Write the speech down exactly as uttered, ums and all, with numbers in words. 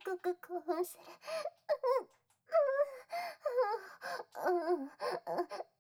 ごく興奮する。うん、うん、うん、うん、